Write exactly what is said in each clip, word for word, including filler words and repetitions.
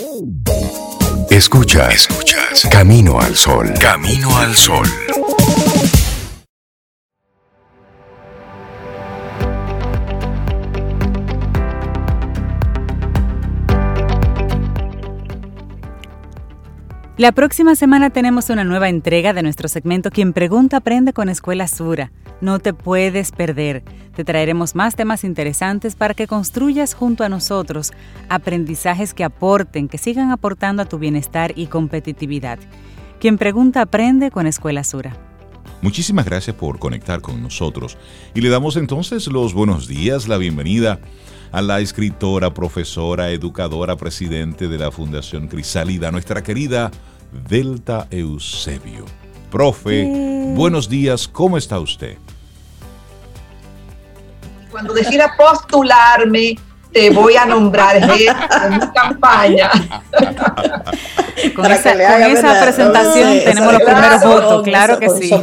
Escuchas, escuchas. Camino al Sol. Camino al Sol. La próxima semana tenemos una nueva entrega de nuestro segmento Quien Pregunta Aprende con Escuela Sura. No te puedes perder. Te traeremos más temas interesantes para que construyas junto a nosotros aprendizajes que aporten, que sigan aportando a tu bienestar y competitividad. Quien Pregunta Aprende con Escuela Sura. Muchísimas gracias por conectar con nosotros y le damos entonces los buenos días, la bienvenida a la escritora, profesora, educadora, presidente de la Fundación Crisálida, nuestra querida Delta Eusebio. Profe, sí. Buenos días, ¿cómo está usted? Cuando decida postularme, te voy a nombrar jefe en mi campaña. Con esa, con esa presentación sí, tenemos los primeros votos, claro que sí.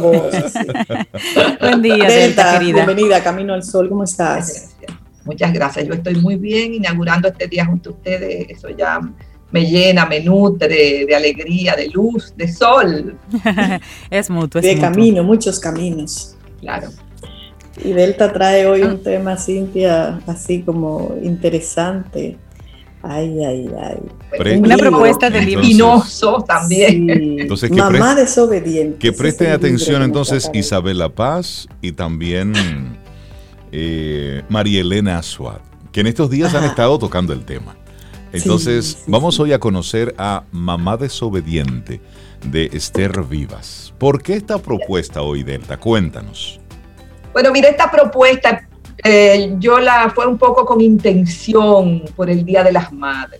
Buen día, Delta, Delta, querida. Bienvenida a Camino al Sol, ¿cómo estás? Muchas gracias, yo estoy muy bien, inaugurando este día junto a ustedes, eso ya me llena, me nutre de alegría, de luz, de sol. Es mutuo, es de mutuo. camino, muchos caminos. Claro. Y Delta trae hoy un tema, Cintia, así como interesante. Ay, ay, ay. Pre- Una propuesta de libro. Espinoso también. Sí. Entonces, que Mamá pre- desobediente. Que presten atención entonces Isabela Paz y también eh, María Elena Azuad, que en estos días Ajá. han estado tocando el tema. Entonces, sí, sí, vamos sí. hoy a conocer a Mamá Desobediente de Esther Vivas. ¿Por qué esta propuesta hoy, Delta? Cuéntanos. Bueno, mira, esta propuesta eh, yo la fue un poco con intención por el Día de las Madres,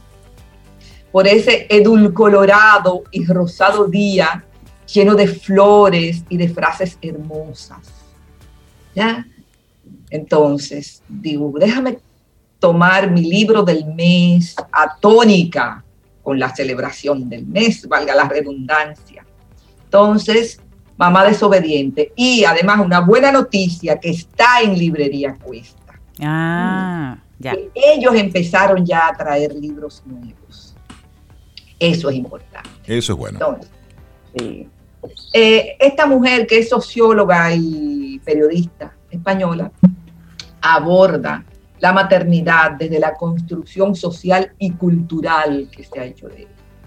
por ese edulcorado y rosado día lleno de flores y de frases hermosas. ¿Ya? Entonces, digo, déjame tomar mi libro del mes a tónica con la celebración del mes, valga la redundancia. Entonces, Mamá Desobediente. Y además una buena noticia que está en Librería Cuesta. Ah, ya. Ellos empezaron ya a traer libros nuevos. Eso es importante. Eso es bueno. Entonces, sí. eh, esta mujer que es socióloga y periodista española aborda la maternidad desde la construcción social y cultural que se ha hecho de ella.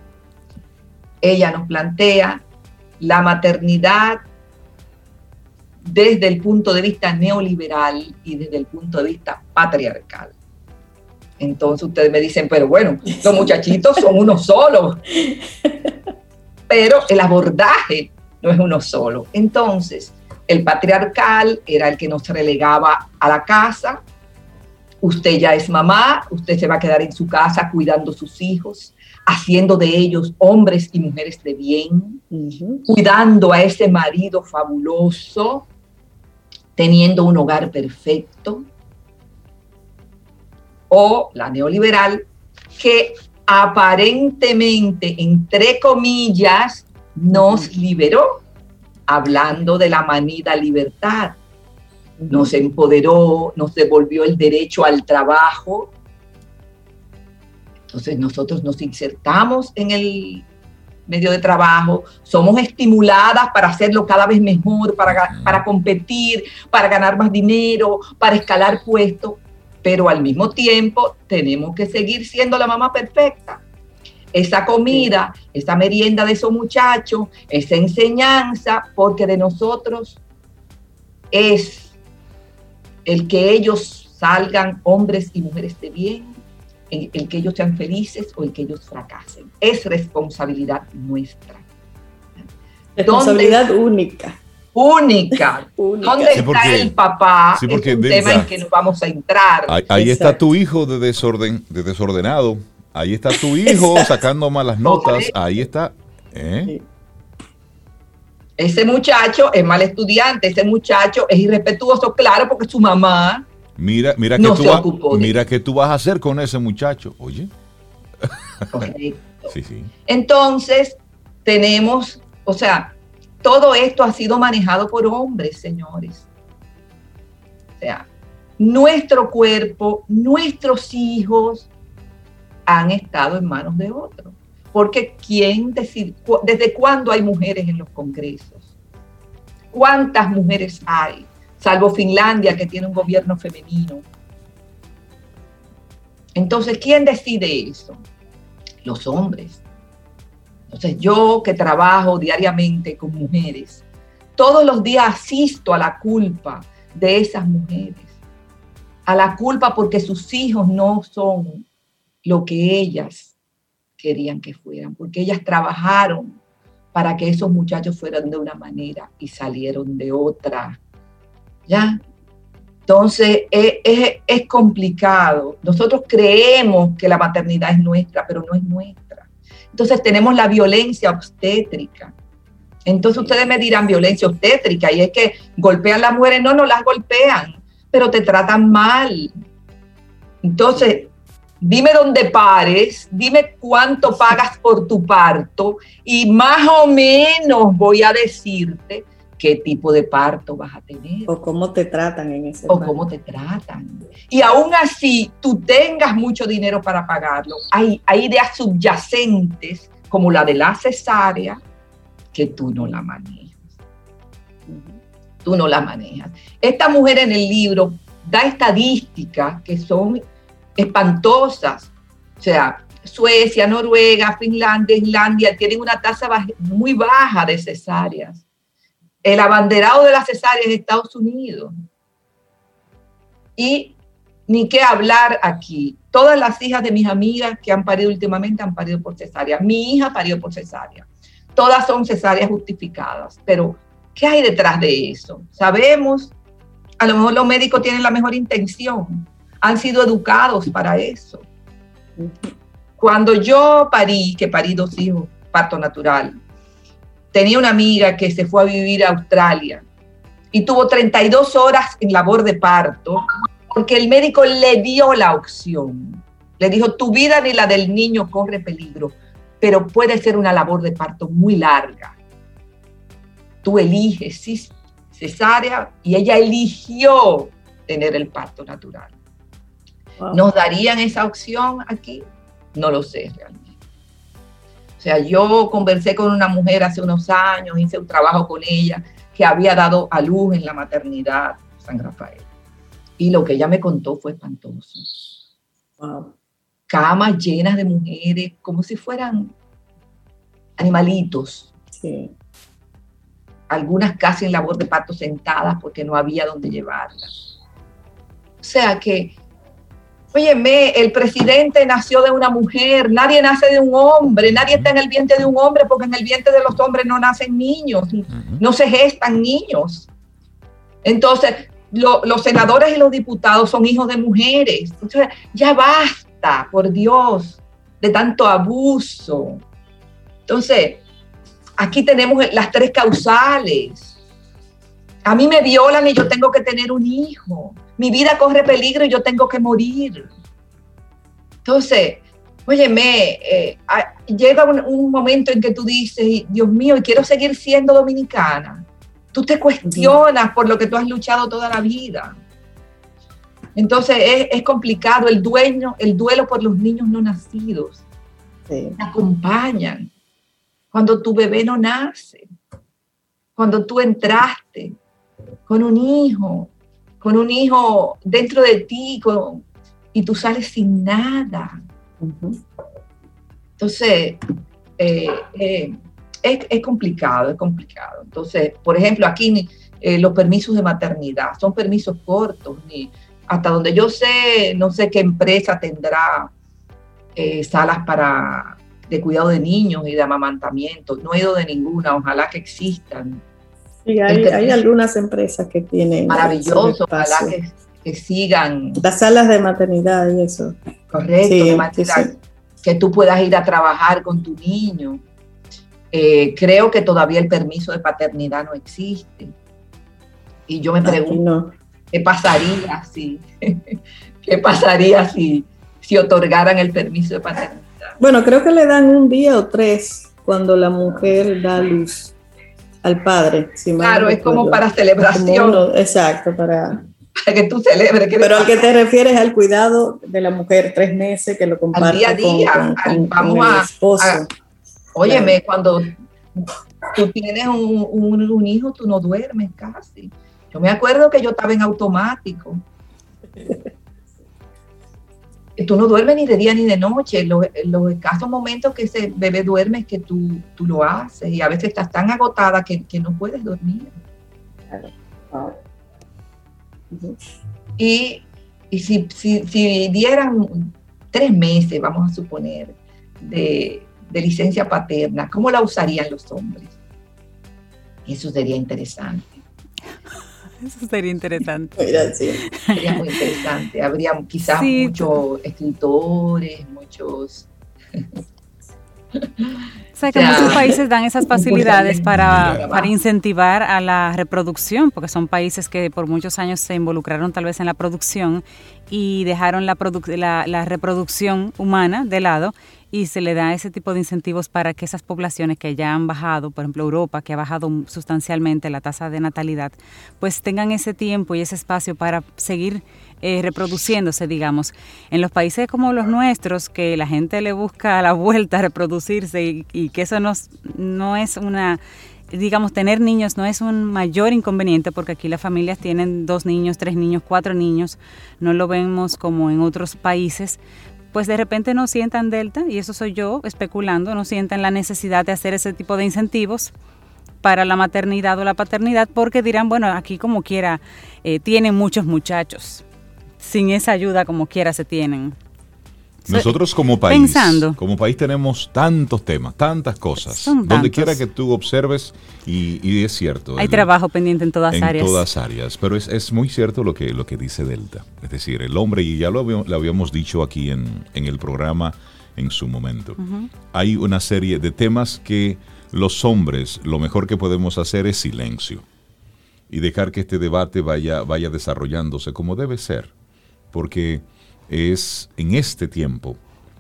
Ella nos plantea la maternidad desde el punto de vista neoliberal y desde el punto de vista patriarcal. Entonces ustedes me dicen, pero bueno, los muchachitos son uno solo. Pero el abordaje no es uno solo. Entonces, el patriarcal era el que nos relegaba a la casa. Usted ya es mamá, usted se va a quedar en su casa cuidando a sus hijos, haciendo de ellos hombres y mujeres de bien, uh-huh. cuidando a ese marido fabuloso, teniendo un hogar perfecto. O la neoliberal, que aparentemente, entre comillas, nos uh-huh. liberó, hablando de la manida libertad. Uh-huh. Nos empoderó, nos devolvió el derecho al trabajo. Entonces nosotros nos insertamos en el medio de trabajo, somos estimuladas para hacerlo cada vez mejor, para, para competir, para ganar más dinero, para escalar puestos, pero al mismo tiempo tenemos que seguir siendo la mamá perfecta. Esa comida, sí. esa merienda de esos muchachos, esa enseñanza, porque de nosotros es el que ellos salgan hombres y mujeres de bien, el, el que ellos sean felices o el que ellos fracasen. Es responsabilidad nuestra. Responsabilidad única. Única. única. ¿Dónde sí, porque, está el papá? Sí, porque es un de, tema en que nos vamos a entrar. Ahí, ahí está tu hijo de, desorden, de desordenado. Ahí está tu hijo sacando malas notas. Ahí está. ¿Eh? Ese muchacho es mal estudiante. Ese muchacho es irrespetuoso, claro, porque su mamá Mira, mira, no que tú va, mira qué tú vas a hacer con ese muchacho. Oye. Correcto. Sí, sí. Entonces, tenemos, o sea, todo esto ha sido manejado por hombres, señores. O sea, nuestro cuerpo, nuestros hijos, han estado en manos de otros. Porque ¿quién decide? ¿Desde cuándo hay mujeres en los congresos? ¿Cuántas mujeres hay? Salvo Finlandia, que tiene un gobierno femenino. Entonces, ¿quién decide eso? Los hombres. Entonces, yo que trabajo diariamente con mujeres, todos los días asisto a la culpa de esas mujeres. A la culpa porque sus hijos no son lo que ellas querían que fueran, porque ellas trabajaron para que esos muchachos fueran de una manera y salieron de otra. ¿Ya? Entonces, es, es, es complicado. Nosotros creemos que la maternidad es nuestra, pero no es nuestra. Entonces, tenemos la violencia obstétrica. Entonces, ustedes me dirán violencia obstétrica, y es que golpean a las mujeres. No, no las golpean, pero te tratan mal. Entonces, dime dónde pares, dime cuánto pagas por tu parto, y más o menos voy a decirte qué tipo de parto vas a tener. O cómo te tratan en ese O parto. cómo te tratan. Y aún así, tú tengas mucho dinero para pagarlo, hay, hay ideas subyacentes, como la de la cesárea, que tú no la manejas. Tú no la manejas. Esta mujer en el libro da estadísticas que son espantosas. O sea, Suecia, Noruega, Finlandia, Islandia tienen una tasa baj- muy baja de cesáreas. El abanderado de las cesáreas es Estados Unidos. Y ni qué hablar aquí. Todas las hijas de mis amigas que han parido últimamente han parido por cesárea. Mi hija parió por cesárea. Todas son cesáreas justificadas. Pero, ¿qué hay detrás de eso? Sabemos, a lo mejor los médicos tienen la mejor intención. Han sido educados para eso. Cuando yo parí, que parí dos hijos, parto natural, tenía una amiga que se fue a vivir a Australia y tuvo treinta y dos horas en labor de parto porque el médico le dio la opción. Le dijo, tu vida ni la del niño corre peligro, pero puede ser una labor de parto muy larga. Tú eliges sí, cesárea, y ella eligió tener el parto natural. Wow. ¿Nos darían esa opción aquí? No lo sé realmente. O sea, yo conversé con una mujer hace unos años, hice un trabajo con ella, que había dado a luz en la maternidad San Rafael. Y lo que ella me contó fue espantoso. Wow. Camas llenas de mujeres, como si fueran animalitos. Sí. Algunas casi en labor de parto sentadas porque no había dónde llevarlas. O sea que, óyeme, el presidente nació de una mujer, nadie nace de un hombre, nadie está en el vientre de un hombre porque en el vientre de los hombres no nacen niños, no se gestan niños. Entonces, lo, los senadores y los diputados son hijos de mujeres. Entonces, ya basta, por Dios, de tanto abuso. Entonces, aquí tenemos las tres causales. A mí me violan y yo tengo que tener un hijo. Mi vida corre peligro y yo tengo que morir. Entonces, óyeme, eh, llega un, un momento en que tú dices, Dios mío, y quiero seguir siendo dominicana. Tú te cuestionas por lo que tú has luchado toda la vida. Entonces, es, es complicado. El, dueño, el duelo por los niños no nacidos. Sí. Te acompañan. Cuando tu bebé no nace. Cuando tú entraste con un hijo, con un hijo dentro de ti con, y tú sales sin nada. Uh-huh. Entonces, eh, eh, es, es complicado, es complicado. Entonces, por ejemplo, aquí eh, los permisos de maternidad son permisos cortos. Ni, hasta donde yo sé, no sé qué empresa tendrá eh, salas para, de cuidado de niños y de amamantamiento. No he ido de ninguna, ojalá que existan. Sí, hay, hay algunas empresas que tienen. Maravilloso, ojalá que, que sigan. Las salas de maternidad y eso. Correcto, sí, de maternidad, sí, sí. Que tú puedas ir a trabajar con tu niño. Eh, creo que todavía el permiso de paternidad no existe. Y yo me pregunto, no. ¿qué pasaría si, qué pasaría si, si otorgaran el permiso de paternidad? Bueno, creo que le dan un día o tres cuando la mujer da luz al padre. Si claro, es como para celebración. Como uno, exacto, para, para que tú celebres. Que Pero al que te refieres al cuidado de la mujer, tres meses, que lo comparte día a día, con, con, al, vamos con el a, esposo. A, óyeme, claro. Cuando tú tienes un, un, un hijo, tú no duermes casi. Yo me acuerdo que yo estaba en automático. Tú no duermes ni de día ni de noche. Los, los escasos momentos que ese bebé duerme es que tú, tú lo haces. Y a veces estás tan agotada que, que no puedes dormir. Claro. Ah. Uh-huh. Y, y si, si, si dieran tres meses, vamos a suponer, de, de licencia paterna, ¿cómo la usarían los hombres? Eso sería interesante. Eso sería interesante. Mira, sí. Sería muy interesante. Habría quizás sí. muchos escritores, muchos... O sea, que o sea, muchos países dan esas facilidades para, para incentivar a la reproducción, porque son países que por muchos años se involucraron tal vez en la producción y dejaron la, produ- la, la reproducción humana de lado, y se le da ese tipo de incentivos para que esas poblaciones que ya han bajado, por ejemplo Europa, que ha bajado sustancialmente la tasa de natalidad, pues tengan ese tiempo y ese espacio para seguir eh, reproduciéndose, digamos. En los países como los nuestros, que la gente le busca a la vuelta a reproducirse y, y que eso no, no es una... digamos, tener niños no es un mayor inconveniente, porque aquí las familias tienen dos niños, tres niños, cuatro niños, no lo vemos como en otros países, pues de repente no sientan delta, y eso soy yo especulando, no sientan la necesidad de hacer ese tipo de incentivos para la maternidad o la paternidad, porque dirán, bueno, aquí como quiera eh, tienen muchos muchachos, sin esa ayuda como quiera se tienen. Nosotros como país, Pensando. como país tenemos tantos temas, tantas cosas. Son Donde tantos. quiera que tú observes, y, y es cierto. Hay el, trabajo pendiente en todas en áreas. En todas áreas, pero es, es muy cierto lo que, lo que dice Delta. Es decir, el hombre, y ya lo habíamos, lo habíamos dicho aquí en, en el programa en su momento, uh-huh. Hay una serie de temas que los hombres, lo mejor que podemos hacer es silencio y dejar que este debate vaya, vaya desarrollándose como debe ser, porque es en este tiempo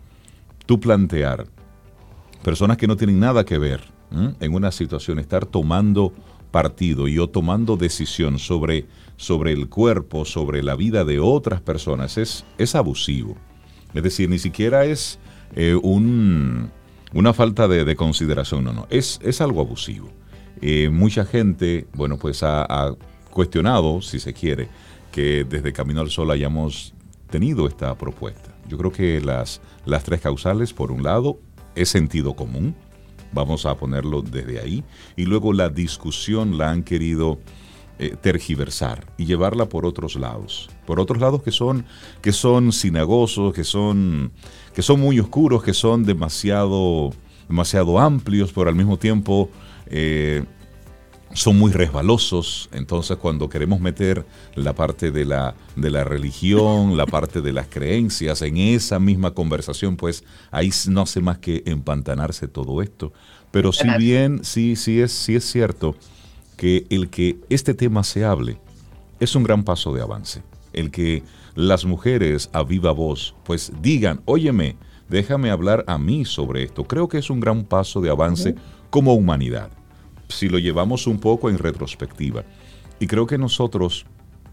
tú plantear personas que no tienen nada que ver ¿eh? en una situación, estar tomando partido y o tomando decisión sobre, sobre el cuerpo, sobre la vida de otras personas, es, es abusivo. Es decir, ni siquiera es eh, un, una falta de, de consideración, no, no, es, es algo abusivo. Eh, mucha gente, bueno, pues ha, ha cuestionado, si se quiere, que desde Camino al Sol hayamos tenido esta propuesta. Yo creo que las, las tres causales, por un lado, es sentido común, vamos a ponerlo desde ahí, y luego la discusión la han querido eh, tergiversar y llevarla por otros lados, por otros lados que son, que son cenagosos, que son, que son muy oscuros, que son demasiado, demasiado amplios, pero al mismo tiempo eh, son muy resbalosos. Entonces, cuando queremos meter la parte de la, de la religión, la parte de las creencias en esa misma conversación, pues ahí no hace más que empantanarse todo esto. Pero si bien, sí, sí es, sí es cierto que el que este tema se hable es un gran paso de avance. El que las mujeres a viva voz pues digan, óyeme, déjame hablar a mí sobre esto. Creo que es un gran paso de avance uh-huh. como humanidad, si lo llevamos un poco en retrospectiva. Y creo que nosotros,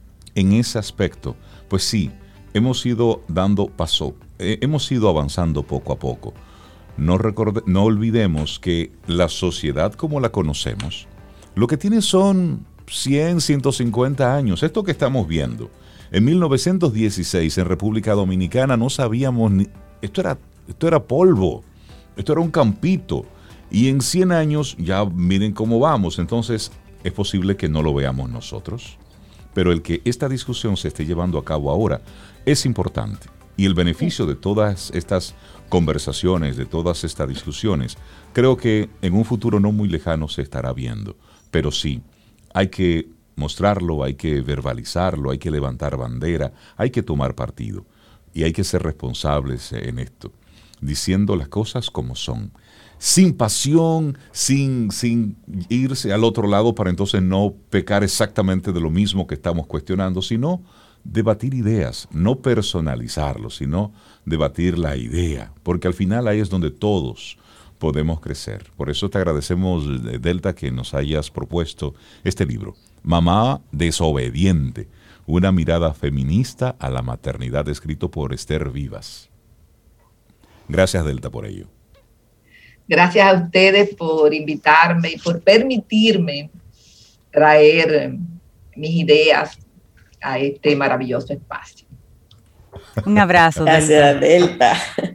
en ese aspecto, pues sí, hemos ido dando paso, eh, hemos ido avanzando poco a poco. No, recorde, no olvidemos que la sociedad como la conocemos, lo que tiene son cien, ciento cincuenta años. Esto que estamos viendo, en mil novecientos dieciséis en República Dominicana no sabíamos, ni, esto era, esto era polvo, esto era un campito. Y en cien años ya miren cómo vamos. Entonces es posible que no lo veamos nosotros, pero el que esta discusión se esté llevando a cabo ahora es importante. Y el beneficio de todas estas conversaciones, de todas estas discusiones, creo que en un futuro no muy lejano se estará viendo. Pero sí, hay que mostrarlo, hay que verbalizarlo, hay que levantar bandera, hay que tomar partido. Y hay que ser responsables en esto, diciendo las cosas como son. Sin pasión, sin, sin irse al otro lado para entonces no pecar exactamente de lo mismo que estamos cuestionando, sino debatir ideas, no personalizarlo, sino debatir la idea, porque al final ahí es donde todos podemos crecer. Por eso te agradecemos, Delta, que nos hayas propuesto este libro, Mamá Desobediente, Una mirada feminista a la maternidad, escrito por Esther Vivas. Gracias, Delta, por ello. Gracias a ustedes por invitarme y por permitirme traer mis ideas a este maravilloso espacio. Un abrazo. Gracias, Delta.